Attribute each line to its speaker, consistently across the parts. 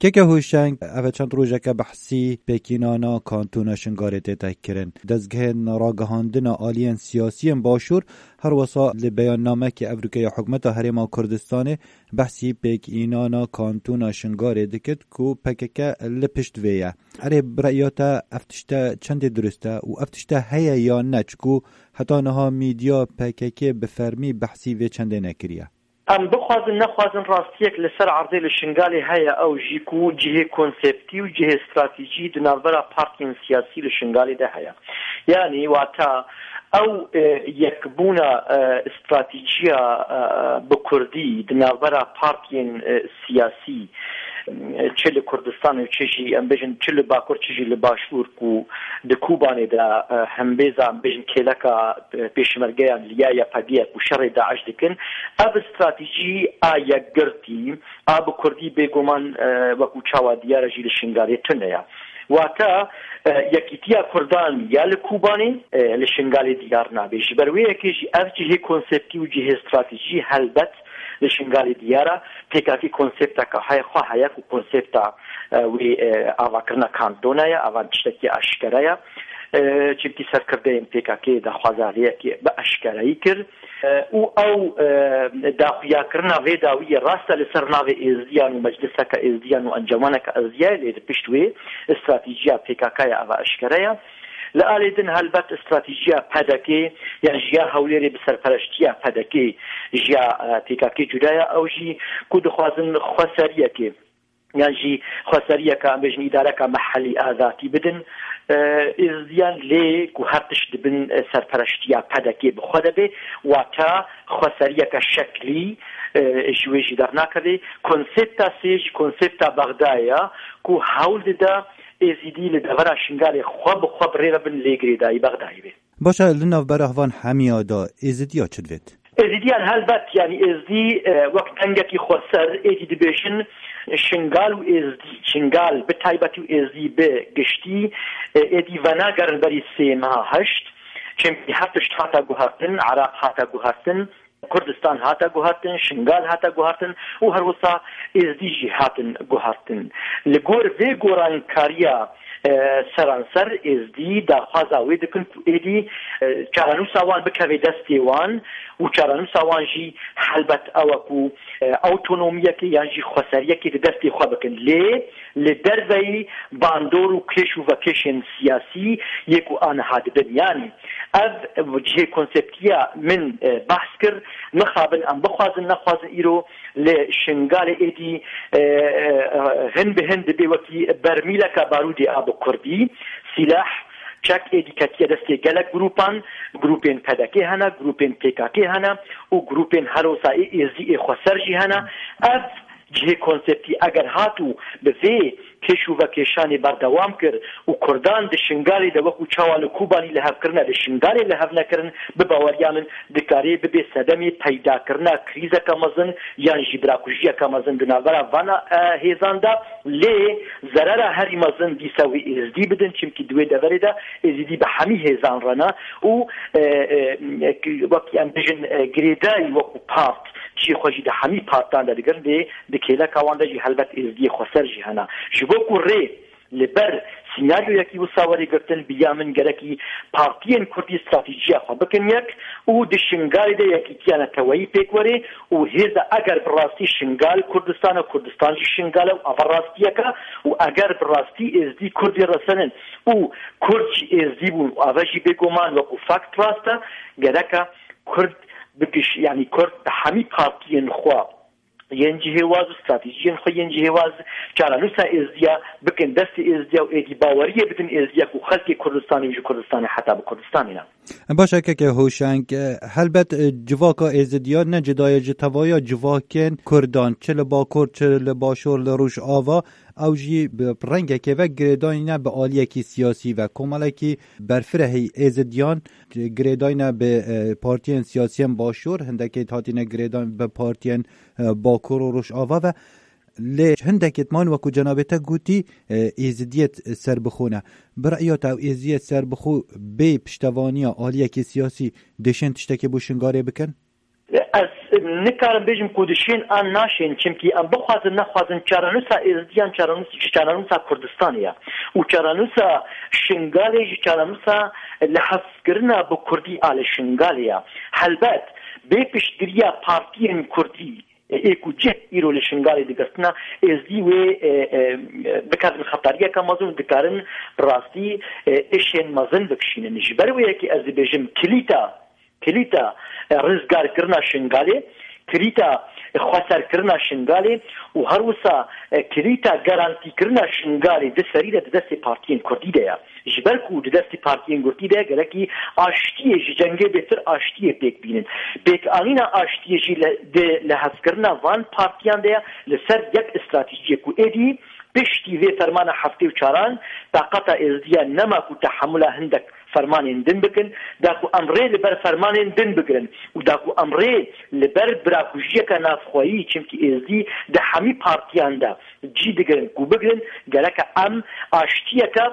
Speaker 1: که هوشنگ اوه چند روزه که بحثی پیکینانا کانتونا شنگاره تکرن دزگه نراگهاندن آلیان سیاسی باشور هر وصا لبیان نامه که افریقای حکمت هرما کردستان بحثی پیکینانا کانتونا شنگاره دکت کو پککه لپشت ویه اره برایاتا افتشتا چند درسته و افتشتا هیا یا نچکو حتی نها میدیا پککه بفرمی بحثی وی چنده نکریه
Speaker 2: ام بخوازن نخوازن راستیک لسر عرضی لشنگالی هیا او جیکو جهه کنسپتی و جهه استراتیجی دنابرا پارتین سیاسی لشنگالی ده هیا یعنی واتا او یکبونا استراتیجیا بکردی دنابرا پارتین سیاسی چل کردستان و چجی ام بجن چل باکر چجی لباشور کو دکوبانی دا هم بیزا ام بجن کلکا پیشمرگیان لیایا پدیت و شر داعش دکن اب استراتیجی آیا گرتی آب کردی بگومان وکو چاوا دیار جیل شنگاری تنیا واتا یکیتیا کردان یا لکوبانی لشنگالی دیار نابیش بروی یکیجی اف جهه کنسپتی و جهه استراتیجی حلبت لشنگالی دیارا پیکاکی کنسپتا که های خواه هیا که کنسپتا وی آواکرنا کاندونایا آوان چتکی اشکرایا چیمتی سرکرده این پیکاکی دا خوازاریه که با اشکرایی کرد او داخویا کرنا وی داوی راستا لسر ناوی ازدیان و مجلسا که ازدیان و انجمانا که ازدیان لید پشتوی استراتیجیا پیکاکایا آوا اشکرایا لآلیدن هلبت استراتیجیا پدکی یعنی جیا هولیری بسرپرشتیا پدکی جیا پیکاکی جدایا او جی کود خوازن خسریه که یعنی جی خسریه که بجن اداره که محلی آذاتی بدن ازدیان لی که هرتش دبن سرپرشتیا پدکی بخوده بی واتا خسریه که شکلی جویجی در نکده کنسپتا سیج کنسپتا بغدایا که حول ده ازیدی لدورا شنگال خواب ریرا بن لیگری دایی بغدایی بی
Speaker 1: باشه لناف برهوان همیادا ازیدی ها چد وید؟
Speaker 2: ازیدیان هلبت یعنی ازدی وقت انگتی خسر ایدی دبیشن شنگال و ازدی شنگال به تایبتی و ازدی به گشتی ایدی وناگرن بری 3 ماه 8 چمپی هفتش هاتا گوهرتن عراق هاتا گوهرتن کردستان هاتا گوهرتن شنگال هاتا گوهرتن و هر وصا ازدیجی هاتن گوهرتن لگور وی گوران کاریا سرانسر ازدی دا خوازاوی دکن ایدی چارانو ساوان بکوی دستی وان و چارانو ساوان جی حلبت اوکو اوتونومیا که یعنی جی خسریه که دستی خواه بکن لدروی باندور و کش و وکشن سیاسی یکو آنها دبن یعنی از وجه کنسپتیا من بحث کر نخابن ام بخوازن نخوازن ایرو لشنگال ایدی هن به هن دبی وکی برمیلک بارودی آب کردی سلاح چک ایدیکاتیه دسته گلک گروپین پدکی هنه گروپین پیکاکی هنه و گروپین هروسایی ازی خسرجی هنه از جهه کنسپتی اگر هاتو به وی کشو و کشانی بردوام کرد و کردان ده شنگالی ده وکو چوال کوبانی لحف کرنه ده شنگالی لحف نکرن به باوریامن دکاری به صدمی پیدا کرنه کریزه کمزن یعنی جبراکوشیه کمزن دنابرا وانا هیزان ده لی ضرر هری مزن دیساوی ازدی بدن چمکی دوی دوری ده ازدی به همی هیزان رنا و وکی ام بجن گریدای وکو پارت چی خوشی ده همی پارتان ده دگرن ده کهلا کوانده جی حلبت ازدی خسر جی هنه جبو ری لبر سیناریو یکی وساوری گرتن بیا من گرکی پارتین کردی استراتیجیا خو بکن یک او د شنگال د یکی کیانه توی پیکوری او هیزا اگر براستی شنگال کردستان شنگال او براستی کا او اگر براستی از دی کردی رسنن او کردی از دی بو اوجی بگومان و فاکت راستا گرکا کرد بکش یعنی کرد همی پارتین خو ینجی هواز استراتیجین خو ینجی هواز چارانوسا ازدیا بکن دست ازدیا و ایدی باوریه بدن ازدیا کو خلق کردستانی و کردستانی حتی با کردستانی نه
Speaker 1: باشه که هوشنگ هلبت جواکا ازدیا نه جدای جتوایا جواکن کردان چل با کرد چل با شور لروش آوا او جی رنگ که و گریداینا به آلیکی سیاسی و کمالکی برفره ازدیان گریداینا به پارتین سیاسی باشور هندکی تاتینا گریدان به پارتین باکور و روش آوا و لی هندکی اتمان وکو جنابتا گوتی ازدیت سر بخونه برایات او ازدیت سر بخو به پشتوانی آلیکی سیاسی دشن تشتکی بوشنگاره بکن؟
Speaker 2: از نکارم بێژم کودشین ئان ناشێن چمکی ئەم بخوازن نەخوازن چارەنووسا ئێزدیان چارەنووسا کوردستانیە و چارەنووسا شنگالێژی چارەنووسا لە حەزکردنا بە کوردی ئالە شنگالەیە هەلبەت بێ پشتگیریە پارتیên کوردی ایکو جه ایرو لشنگالی دگستنا ازدی و بکارن خطریه که مازون دکارن راستی اشین مازن بکشینن جبر و یکی از بیجم کلیتا رزگار کرنا شنگالی کلیتا خسر کرنا شنگالی و هر وسا کلیتا گارانتی کرنا شنگالی د سریده د دست پارتیین کردی ده جبر کو د دست پارتیین کردی ده گلکی آشتیه جنگه بهتر آشتیه پیک بینن پیک آنینا آشتیه جی لحظ کرنا وان پارتیان ده لسر یک استراتیجی کو ایدی پشتی وی فرمان هفته و چاران طاقت ازدیا نما کو تحمل هندک فرمان دن بکن داکو امره لبر فرمان دن بگرن و داکو امره لبر براکوشیه که نافخوایی چمکی ازدی ده همی پارتیان ده جی دگرن کو بگرن گلک ام آشتیه که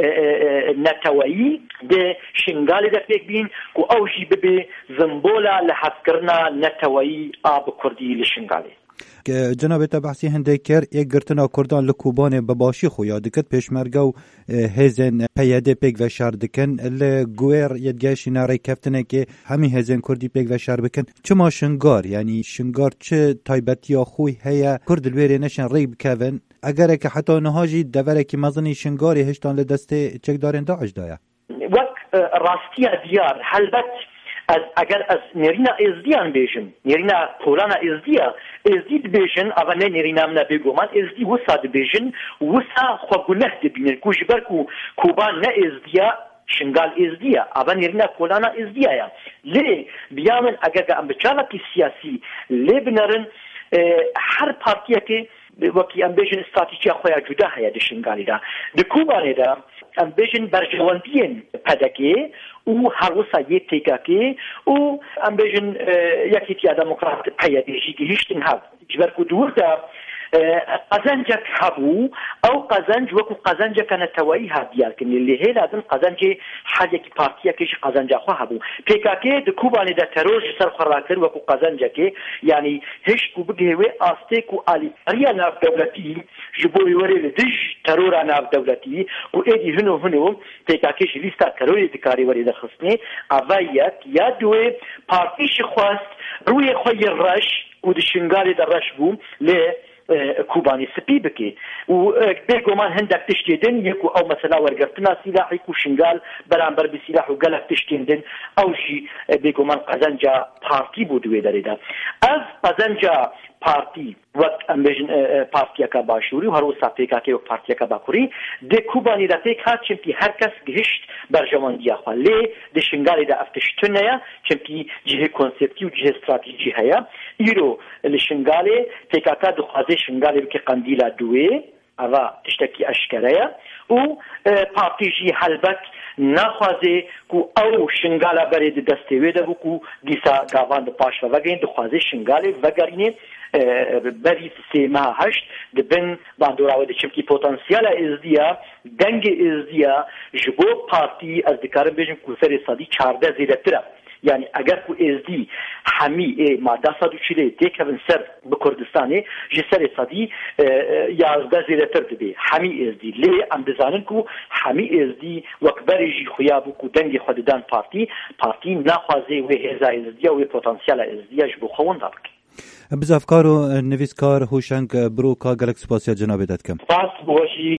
Speaker 2: نتوایی ده شنگالی ده پیک بین کو اوشی ببی زنبولا لحظ کرنا نتوایی آب کردی لشنگالی
Speaker 1: جناب تا بحثی هنده کر یک گرتنا کردان لکوبان بباشی خویا دکت پیشمرگه و هزن پیاده پیک و شر دکن لگویر یدگاهشی ناری کفتنه که همی هزن کردی پیک و شر بکن چما شنگار یعنی شنگار چه تایبتی یا خوی هیا کرد الویری نشن ری بکوین اگر که حتی نهاجی دوره که مزنی شنگاری هشتان لدسته چک دارن داعش دایا
Speaker 2: وک راستی دیار حلبت اگر از نرینا ازدیان بیشن نرینا کولانا ازدید بیشن اول نه نرینا من بگومان ازدی وساد بیشن وسا خوگنه دبینن کوش برکو کوبان نه ازدیا شنگال ازدیا اول نرینا کولانا ازدیا یا لی بیامن اگر ام بچالتی سیاسی لی بنرن هر پارتیه که وقتی ام بیشن استراتژی خویا جدا هیا دشنگالی دا دکوبانه دا ام بیشن برجواندین پدکی او هر وسا یه تیکاکی او ام بیشن یکی تیا دموکرات پیادیشی که هیچتن هب جبر کدور دا قزنجك هبو او قزنج وكو قزنج كان توي هاديال كن اللي هي لازم قزنج حاجه كي بارتيا كيش قزنج خو هبو بيكاكي د كوباني د تروج سر خراكر وكو قزنج كي يعني هيش كو بغيوي استيكو علي ريانا دولتي جبوي وري دج ترور انا دولتي و ايدي هنو بيكاكي ليستا تروي دكاري وري دخصني اويات يادوي بارتيش خواست روي خوي الرش و د شنگالي د رش بوم ل کوبانی سپی بکی و بگومان هندک تشتیدن یکو او مثلا ورگرتنا سلاحی کو شنگال برانبر به سلاح و گلک تشتیدن او جی بگومان قزنجا پارتی بودوی داریده از قزنجا پارتی وقت امبیجن پارتیا کا باشوری و هر وسا پیکا که پارتیا کا باکوری د کوبانی د پیک ها چمپی هر کس گهشت برجماندیا خاله د شنگال د افتشتنیا چمپی جه کنسپتی و جه استراتژی هيا ایرو لشنگال پیکا کا د خوازه شنگال که قندیلا دوی اوا تشتکی اشکریا و پارتیجی حلبت نخوازه کو او شنگالا برید دسته ویده کو دیسا گاوان د پاش و وگین د خوازه شنگال وگرینه بری سیما هشت دبن باندوراوه چمکی پتانسیال ازدیا دنگ ازدیا جبو پارتی از دکارم بیجم کوسر صدی 14 زیرتره یعنی اگر کو ازدی همی ماده 140 دیکن سر به کردستان جسر صدی 11 زیرتر دبی همی ازدی لی ام بزانن کو همی ازدی وکبرجی خیابو کو دنگ خوددان پارتی نخوازه و هزا ازدیا و پتانسیال ازدیا جبو خوان دابک
Speaker 1: بزافکار و نویسکار هوشنگ بروکا گلک سپاسیا جناب دادکم.
Speaker 2: سپاس باشی.